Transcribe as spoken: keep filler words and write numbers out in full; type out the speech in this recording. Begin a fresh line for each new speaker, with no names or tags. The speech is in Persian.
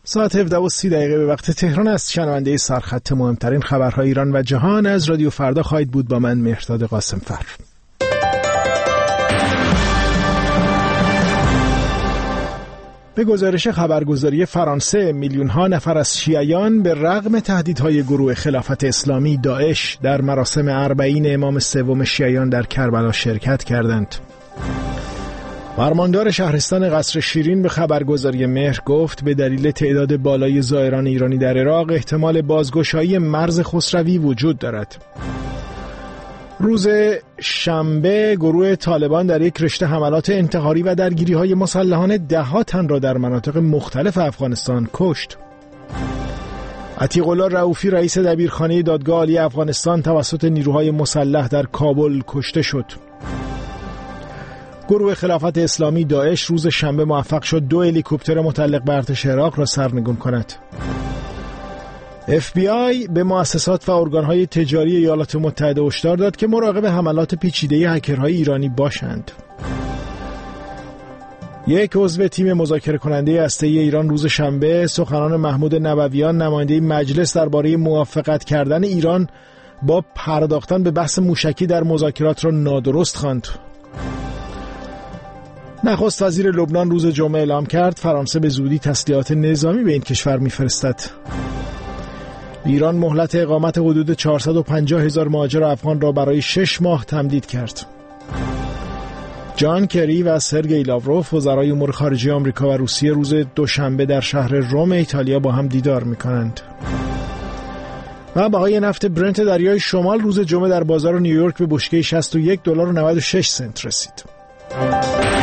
ساعت هفده و سی دقیقه به وقت تهران است. شنونده سرخط مهمترین خبرهای ایران و جهان از رادیو فردا خواهید بود با من مهرداد قاسمفر. به گزارش خبرگزاری فرانسه، میلیون ها نفر از شیعیان به رغم تهدیدهای گروه خلافت اسلامی داعش در مراسم اربعین امام سوم شیعیان در کربلا شرکت کردند. فرماندار شهرستان قصر شیرین به خبرگزاری مهر گفت به دلیل تعداد بالای زائران ایرانی در عراق احتمال بازگشایی مرز خسروی وجود دارد. روز شنبه گروه طالبان در یک رشته حملات انتحاری و درگیری‌های مسلحانه ده‌ها تن را در مناطق مختلف افغانستان کشت. عتیق الله رؤوفی رئیس دبیرخانه دادگاه عالی افغانستان توسط نیروهای مسلح در کابل کشته شد. گروه خلافت اسلامی داعش روز شنبه موفق شد دو هلیکوپتر متعلق به ارتش عراق را سرنگون کند. اف بی آی به مؤسسات و ارگان‌های تجاری ایالات متحده هشدار داد که مراقب حملات پیچیده هکرهای ایرانی باشند. یک عضو تیم مذاکره کننده هسته‌ای ایران روز شنبه سخنان محمود نبویان نماینده مجلس درباره موافقت کردن ایران با پرداختن به بحث موشکی در مذاکرات را نادرست خواند. نخست وزیر لبنان روز جمعه اعلام کرد فرانسه به زودی تسلیحات نظامی به این کشور می‌فرستد. ایران مهلت اقامت حدود چهارصد و پنجاه هزار مهاجر افغان را برای شش ماه تمدید کرد. جان کری و سرگئی لاوروف وزرای امور خارجه آمریکا و روسیه روز دوشنبه در شهر روم ایتالیا با هم دیدار می‌کنند. و بهای نفت برنت دریای شمال روز جمعه در بازار نیویورک به بشکه شصت و یک دلار و نود و شش سنت رسید.